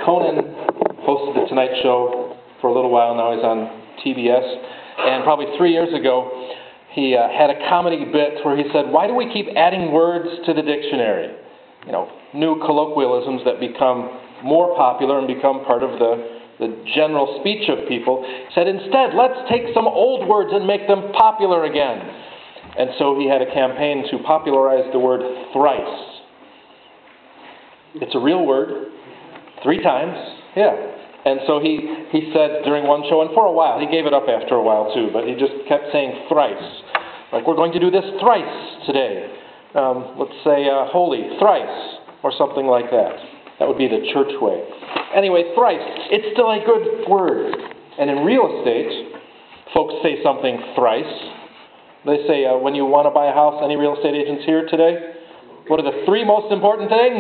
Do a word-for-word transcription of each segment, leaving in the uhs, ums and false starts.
Conan hosted The Tonight Show for a little while. Now he's on T B S. And probably three years ago, he uh, had a comedy bit where he said, why do we keep adding words to the dictionary? You know, new colloquialisms that become more popular and become part of the, the general speech of people. He said, instead, let's take some old words and make them popular again. And so he had a campaign to popularize the word thrice. It's a real word. Three times. Yeah. And so he, he said during one show, and for a while, he gave it up after a while too, but he just kept saying thrice. Like, we're going to do this thrice today. Um, let's say uh, holy, thrice, or something like that. That would be the church way. Anyway, thrice. It's still a good word. And in real estate, folks say something thrice. They say, uh, when you want to buy a house, any real estate agents here today? What are the three most important things?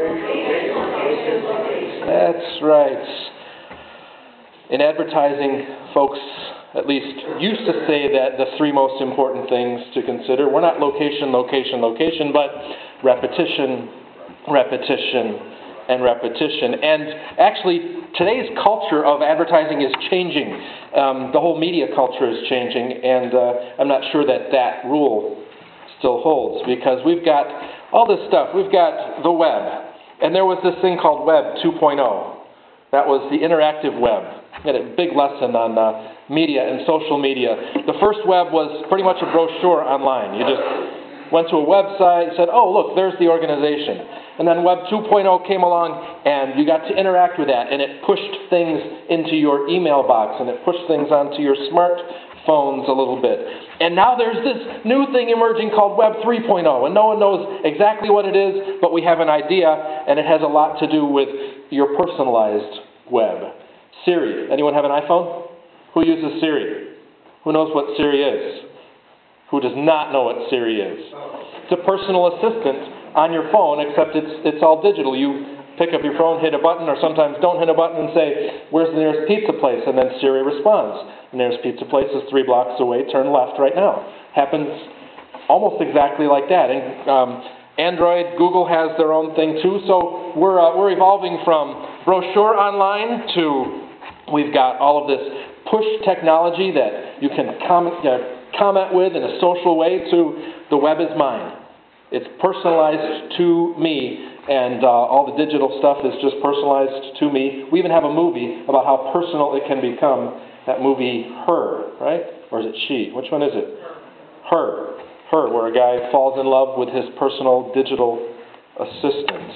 That's right. In advertising, folks at least used to say that the three most important things to consider were not location, location, location, but repetition, repetition, and repetition. And actually, today's culture of advertising is changing. Um, the whole media culture is changing, and uh, I'm not sure that that rule still holds, because we've got all this stuff. We've got the web, and there was this thing called Web two point oh. That was the interactive web. We had a big lesson on uh, media and social media. The first web was pretty much a brochure online. You just went to a website, said, oh, look, there's the organization. And then Web two point oh came along, and you got to interact with that, and it pushed things into your email box, and it pushed things onto your smartphones a little bit. And now there's this new thing emerging called Web three point oh, and no one knows exactly what it is, but we have an idea, and it has a lot to do with your personalized web. Siri. Anyone have an iPhone? Who uses Siri? Who knows what Siri is? Who does not know what Siri is? It's a personal assistant on your phone, except it's it's all digital. You pick up your phone, hit a button, or sometimes don't hit a button and say, where's the nearest pizza place? And then Siri responds. The nearest pizza place is three blocks away, turn left right now. Happens almost exactly like that. And um, Android, Google has their own thing too. So we're uh, we're evolving from brochure online to we've got all of this push technology that you can comment, uh, comment with in a social way to the web is mine. It's personalized to me, and uh, all the digital stuff is just personalized to me. We even have a movie about how personal it can become. That movie, Her, right? Or is it She? Which one is it? Her. Her, where a guy falls in love with his personal digital assistants.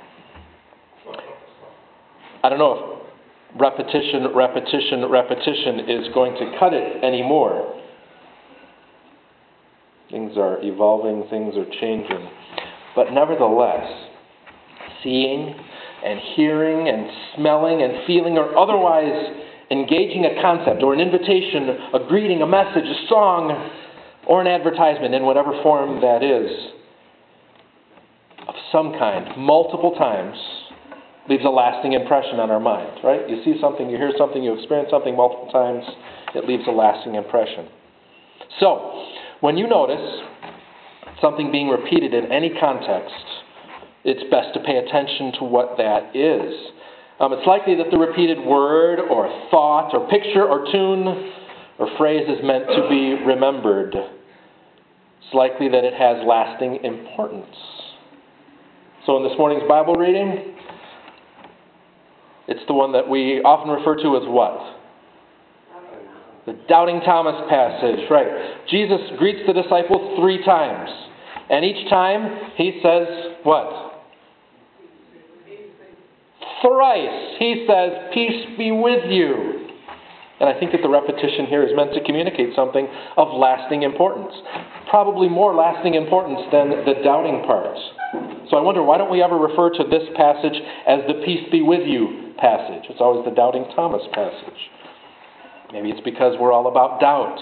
I don't know if repetition, repetition, repetition is going to cut it anymore. Things are evolving, things are changing. But nevertheless, seeing and hearing and smelling and feeling or otherwise engaging a concept or an invitation, a greeting, a message, a song, or an advertisement in whatever form that is, of some kind, multiple times, leaves a lasting impression on our mind, right? You see something, you hear something, you experience something multiple times, it leaves a lasting impression. So, when you notice something being repeated in any context, it's best to pay attention to what that is. Um, it's likely that the repeated word or thought or picture or tune or phrase is meant to be remembered. It's likely that it has lasting importance. So in this morning's Bible reading, it's the one that we often refer to as what? The Doubting Thomas passage, right. Jesus greets the disciples three times. And each time he says what? Thrice. He says, peace be with you. And I think that the repetition here is meant to communicate something of lasting importance. Probably more lasting importance than the doubting part. So I wonder, why don't we ever refer to this passage as the peace be with you passage? It's always the Doubting Thomas passage. Maybe it's because we're all about doubt.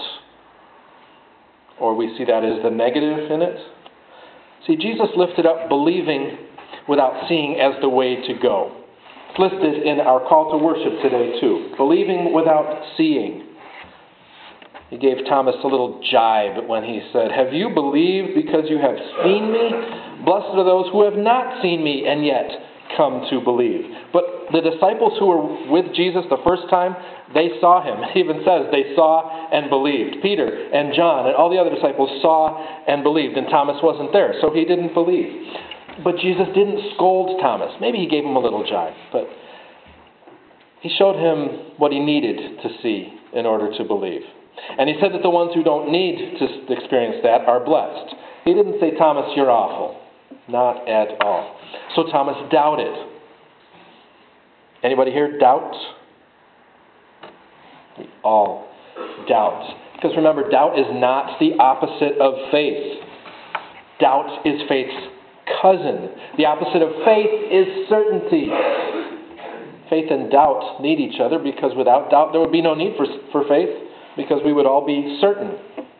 Or we see that as the negative in it. See, Jesus lifted up believing without seeing as the way to go. It's listed in our call to worship today too. Believing without seeing. He gave Thomas a little jibe when he said, have you believed because you have seen me? Blessed are those who have not seen me and yet come to believe. But the disciples who were with Jesus the first time, they saw him. It even says they saw and believed. Peter and John and all the other disciples saw and believed, and Thomas wasn't there, so he didn't believe. But Jesus didn't scold Thomas. Maybe he gave him a little jibe, but he showed him what he needed to see in order to believe. And he said that the ones who don't need to experience that are blessed. He didn't say, Thomas, you're awful. Not at all. So Thomas doubted. Anybody here doubt? We all doubt. Because remember, doubt is not the opposite of faith. Doubt is faith's cousin. The opposite of faith is certainty. Faith and doubt need each other, because without doubt there would be no need for, for faith, because we would all be certain.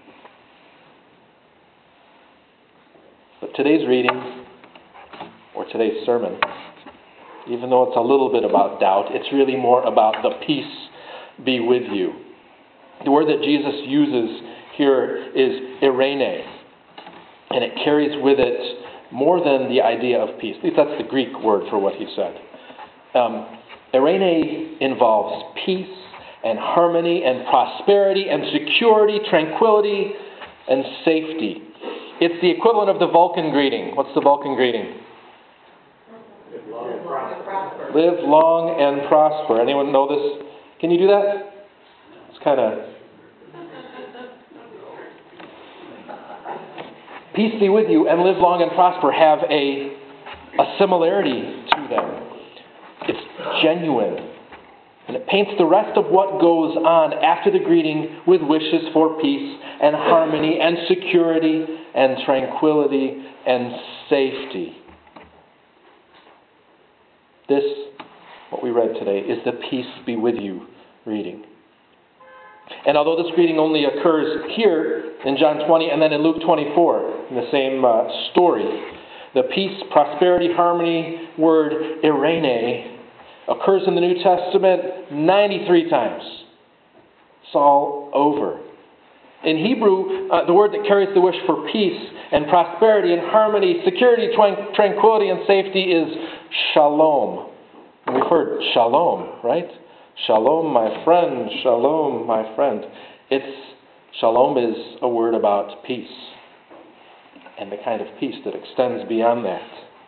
But today's reading, or today's sermon, even though it's a little bit about doubt, it's really more about the peace be with you. The word that Jesus uses here is eirene, and it carries with it more than the idea of peace. At least that's the Greek word for what he said. Um, eirene involves peace and harmony and prosperity and security, tranquility and safety. It's the equivalent of the Vulcan greeting. What's the Vulcan greeting? Live long and prosper. Live long and prosper. Anyone know this? Can you do that? It's kind of... Peace be with you and live long and prosper have a, a similarity to them. It's genuine. And it paints the rest of what goes on after the greeting with wishes for peace and harmony and security and tranquility and safety. This, what we read today, is the peace be with you reading. And although this greeting only occurs here in John twenty and then in Luke twenty-four, in the same uh, story, the peace, prosperity, harmony word eirene occurs in the New Testament ninety-three times. It's all over. In Hebrew, uh, the word that carries the wish for peace and prosperity and harmony, security, tran- tranquility, and safety is shalom. And we've heard shalom, right? Shalom, my friend. Shalom, my friend. It's shalom is a word about peace, and the kind of peace that extends beyond that.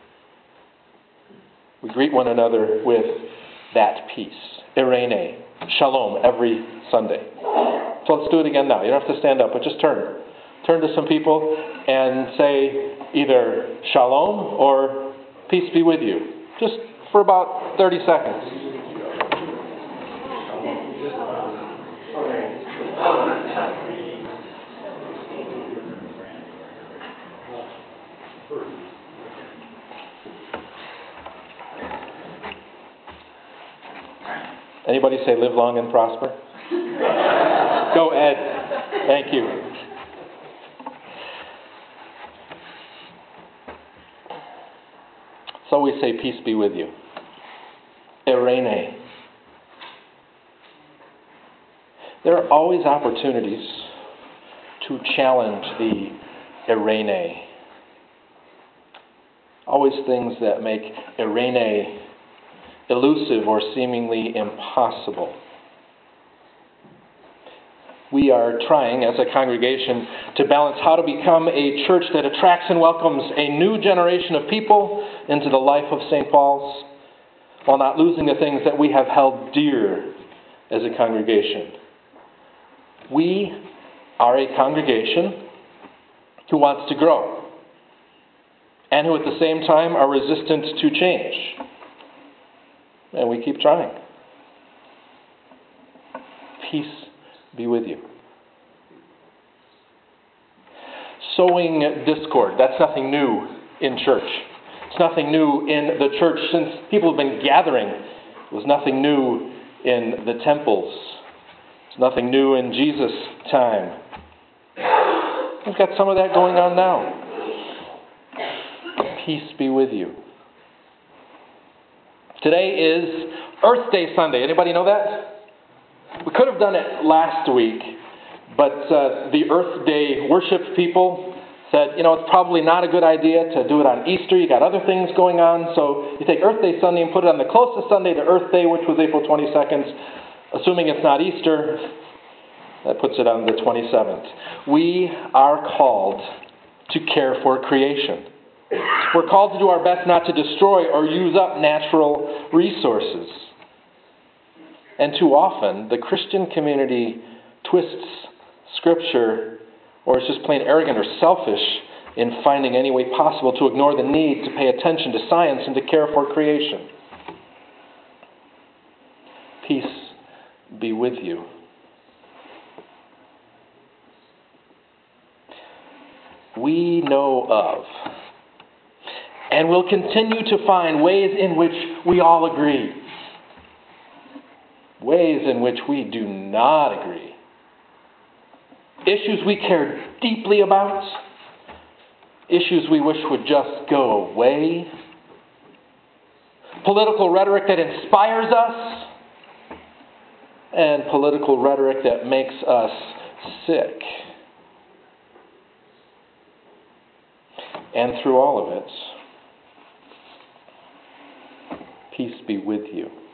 We greet one another with that peace, eirene, shalom, every Sunday. So let's do it again now. You don't have to stand up, but just turn. Turn to some people and say either shalom or peace be with you. Just for about thirty seconds. Anybody say live long and prosper? Go, Ed. Thank you. So we say peace be with you. Eirene. There are always opportunities to challenge the eirene. Always things that make eirene elusive or seemingly impossible. We are trying as a congregation to balance how to become a church that attracts and welcomes a new generation of people into the life of Saint Paul's, while not losing the things that we have held dear as a congregation. We are a congregation who wants to grow, and who at the same time are resistant to change. And we keep trying. Peace be with you. Sowing discord, that's nothing new in church. It's nothing new in the church since people have been gathering. It was nothing new in the temples. It's nothing new in Jesus' time. We've got some of that going on now. Peace be with you. Today is Earth Day Sunday. Anybody know that? We could have done it last week, but uh, the Earth Day worship people said, you know, it's probably not a good idea to do it on Easter. You got other things going on. So you take Earth Day Sunday and put it on the closest Sunday to Earth Day, which was April twenty-second. Assuming it's not Easter, that puts it on the twenty-seventh. We are called to care for creation. We're called to do our best not to destroy or use up natural resources. And too often, the Christian community twists Scripture, or is just plain arrogant or selfish in finding any way possible to ignore the need to pay attention to science and to care for creation. Peace be with you. We know of, and will continue to find, ways in which we all agree. Ways in which we do not agree. Issues we care deeply about. Issues we wish would just go away. Political rhetoric that inspires us. And political rhetoric that makes us sick. And through all of it, peace be with you.